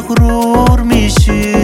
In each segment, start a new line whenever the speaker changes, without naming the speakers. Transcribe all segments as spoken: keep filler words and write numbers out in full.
مغرور میشی.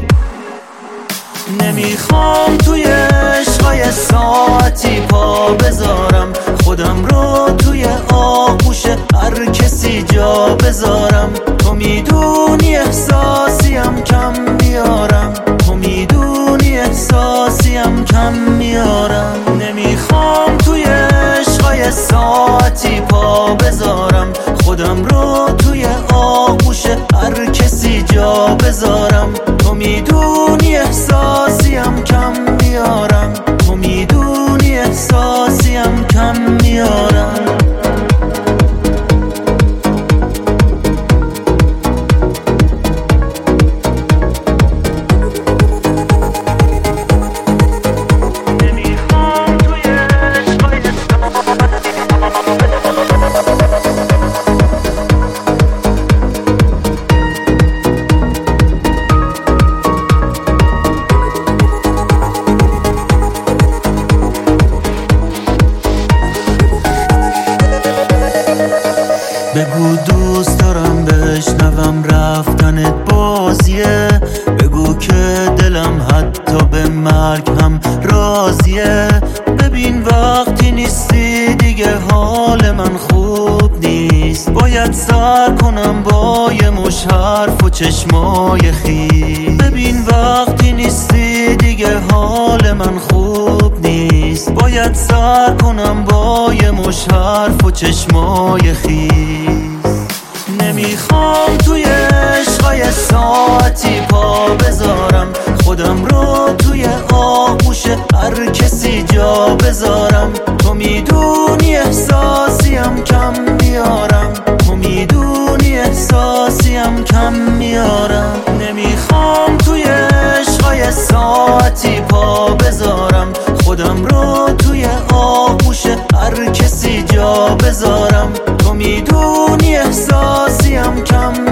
نمیخوام توی عشقای ساعتی پا بذارم، خودم رو توی آغوش هر کسی جا بذارم. تو میدونی احساسیم کم میارم، تو میدونی احساسیم کم میارم. نمیخوام توی عشقای ساعتی پا بذارم، خودم رو توی آغوش هر کسی جا بذارم. تو میدونی احساسیم کم میارم، تو میدونی احساسیم کم میارم. بگو دوست دارم بشنوم رفتنت بازیه، بگو که دلم حتی به مرگ هم راضیه. ببین وقتی نیستی دیگه حال من خوب نیست، باید سر کنم با یه مش حرف و چشمای خیس. ببین وقتی نیستی دیگه حال من خوب نیست، باید سر کنم با یه مش حرف و چشمای خیس. نمیخوام توی عشقای ساعتی پا بذارم، خودم رو توی آغوش هر کسی جا بذارم. تو میدونی احساسیم کم میارم، تو میدونی احساسیم کم میارم. نمیخوام توی عشقای ساعتی پا بذارم، خودم رو توی آغوش هر کسی جا بذارم. تو میدونی احساسیم کم